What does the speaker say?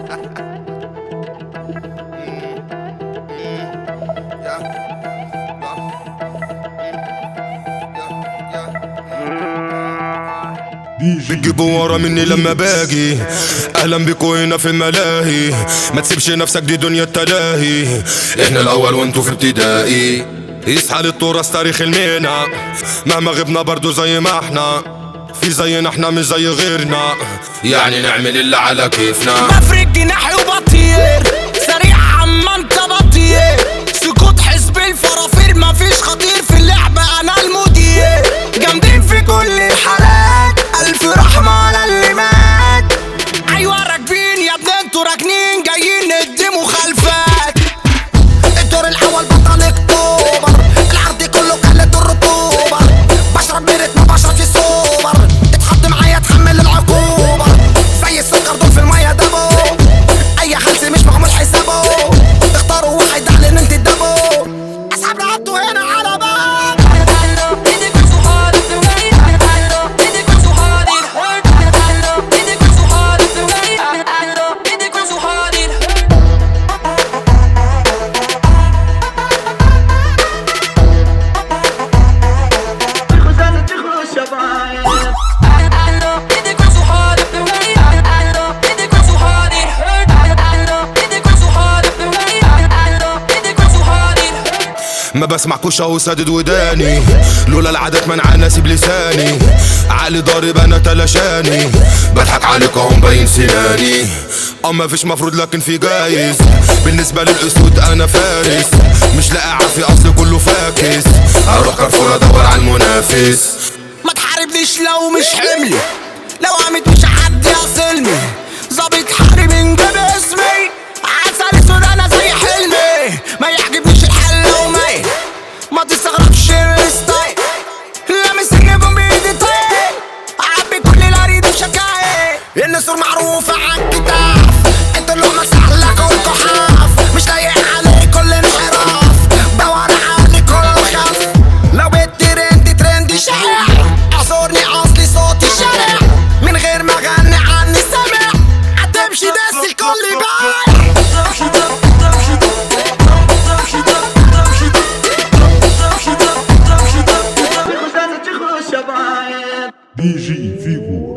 بتجيبوا ورا مني لما باجي. اهلا بيكوا هنا في الملاهي، ما تسيبش نفسك دي دنيا التلاهي. احنا الاول وانتوا في ابتدائي. يصحى للتراث تاريخ المينا، مهما غبنا برضو زي ما احنا، في زينا احنا مش زي غيرنا، يعني نعمل اللي على كيفنا. بفرق جناحي وبطير سريع عما انت بطير، سكوت حزب الفرافير مفيش خطير في اللعبة، انا المدير. جامدين في كل الحالات، الف رحمة على اللي مات. ايوه راكبين يا ابني انتوا راكنين، جايين ندي مخالفات. الدور الاول بطل اكتوبر، العرض كله كانت الرطوبة. بشرب برتم بشرب في السوبر، اتحط معايا تحمل العقوبة. زي السكر دول في المية دبو، اي حلس مش معمول حسابه. اختاروا واحد اعلن انت الدبو، اصحابنا عدوا هنا على باب. ما بسمعكوش اهو سادد وداني، لولا العادات منع ناسي بلساني. علي ضارب انا تلاشاني، بضحك عليك اهو مبين سناني. مفيش مفروض لكن في جايز، بالنسبة للاسود انا فارس. مش لاقي عافية اصل كله فاكس، اروح كارفور ادور على المنافس. ما تحاربنيش لو مش حملي، لو قامت مش حد يصلني. ظابط حارب انجاب اسمي، عسل اسود انا زي حلمي. ما يعجبنيش الحل لو مايل، ما تستغربش الستايل. لامس النجوم بايدي طيب، عبي كل الاريد بشكايل. النسور معروفة عالكتاف، انتوا اللقمة سهلة كلكوا حاف. مش لايق عليه كل انحراف، دور علي كله خاف. لو بالترند ترند شائع، اعذرني اصلي صوتي شارع. من غير ما اغني عني سامع، هتمشي داس الكل بايع. DJ Figo.